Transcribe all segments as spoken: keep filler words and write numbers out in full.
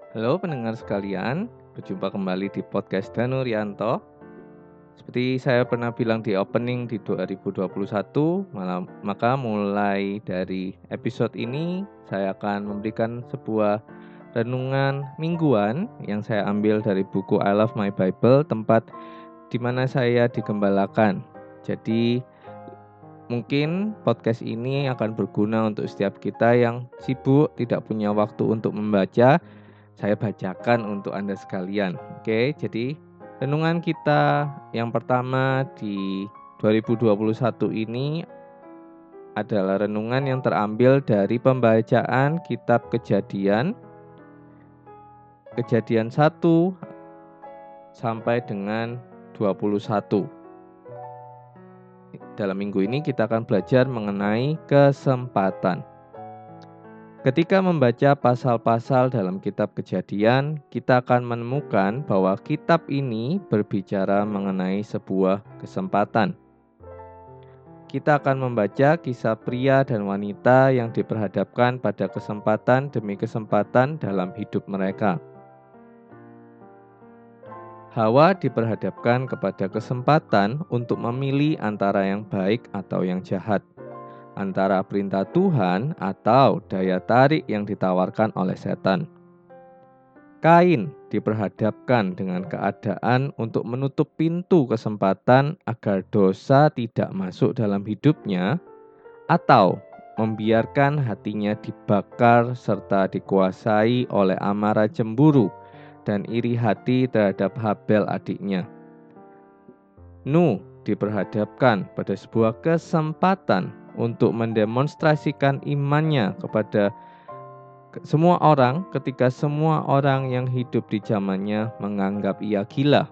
Halo pendengar sekalian, berjumpa kembali di podcast Danu Rianto. Seperti saya pernah bilang di opening di dua ribu dua puluh satu, malam, maka mulai dari episode ini saya akan memberikan sebuah renungan mingguan yang saya ambil dari buku I Love My Bible, tempat di mana saya digembalakan. Jadi mungkin podcast ini akan berguna untuk setiap kita yang sibuk, tidak punya waktu untuk membaca. Saya bacakan untuk Anda sekalian. Oke, jadi renungan kita yang pertama di dua ribu dua puluh satu ini adalah renungan yang terambil dari pembacaan kitab Kejadian, Kejadian satu sampai dengan dua puluh satu. Dalam minggu ini kita akan belajar mengenai kesempatan. Ketika membaca pasal-pasal dalam kitab Kejadian, kita akan menemukan bahwa kitab ini berbicara mengenai sebuah kesempatan. Kita akan membaca kisah pria dan wanita yang diperhadapkan pada kesempatan demi kesempatan dalam hidup mereka. Hawa diperhadapkan kepada kesempatan untuk memilih antara yang baik atau yang jahat, antara perintah Tuhan atau daya tarik yang ditawarkan oleh setan. Kain diperhadapkan dengan keadaan untuk menutup pintu kesempatan agar dosa tidak masuk dalam hidupnya, atau membiarkan hatinya dibakar serta dikuasai oleh amarah cemburu dan iri hati terhadap Habel adiknya. Nuh diperhadapkan pada sebuah kesempatan untuk mendemonstrasikan imannya kepada semua orang ketika semua orang yang hidup di zamannya menganggap ia gila.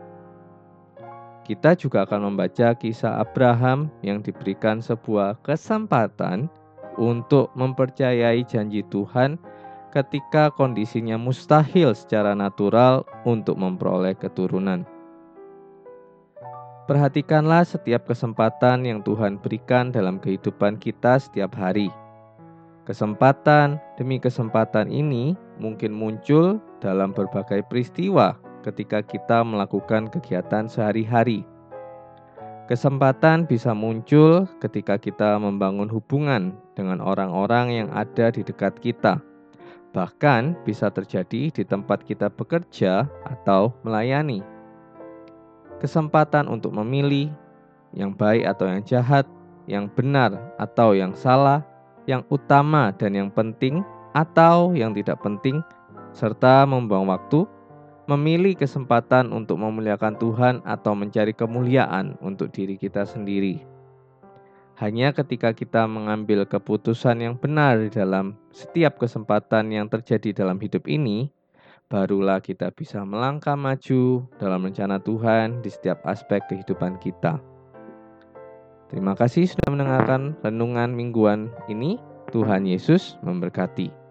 Kita juga akan membaca kisah Abraham yang diberikan sebuah kesempatan untuk mempercayai janji Tuhan ketika kondisinya mustahil secara natural untuk memperoleh keturunan. Perhatikanlah setiap kesempatan yang Tuhan berikan dalam kehidupan kita setiap hari. Kesempatan demi kesempatan ini mungkin muncul dalam berbagai peristiwa ketika kita melakukan kegiatan sehari-hari. Kesempatan bisa muncul ketika kita membangun hubungan dengan orang-orang yang ada di dekat kita. Bahkan bisa terjadi di tempat kita bekerja atau melayani. Kesempatan untuk memilih yang baik atau yang jahat, yang benar atau yang salah, yang utama dan yang penting atau yang tidak penting, serta membuang waktu, memilih kesempatan untuk memuliakan Tuhan atau mencari kemuliaan untuk diri kita sendiri. Hanya ketika kita mengambil keputusan yang benar di dalam setiap kesempatan yang terjadi dalam hidup ini, barulah kita bisa melangkah maju dalam rencana Tuhan di setiap aspek kehidupan kita. Terima kasih sudah mendengarkan renungan mingguan ini. Tuhan Yesus memberkati.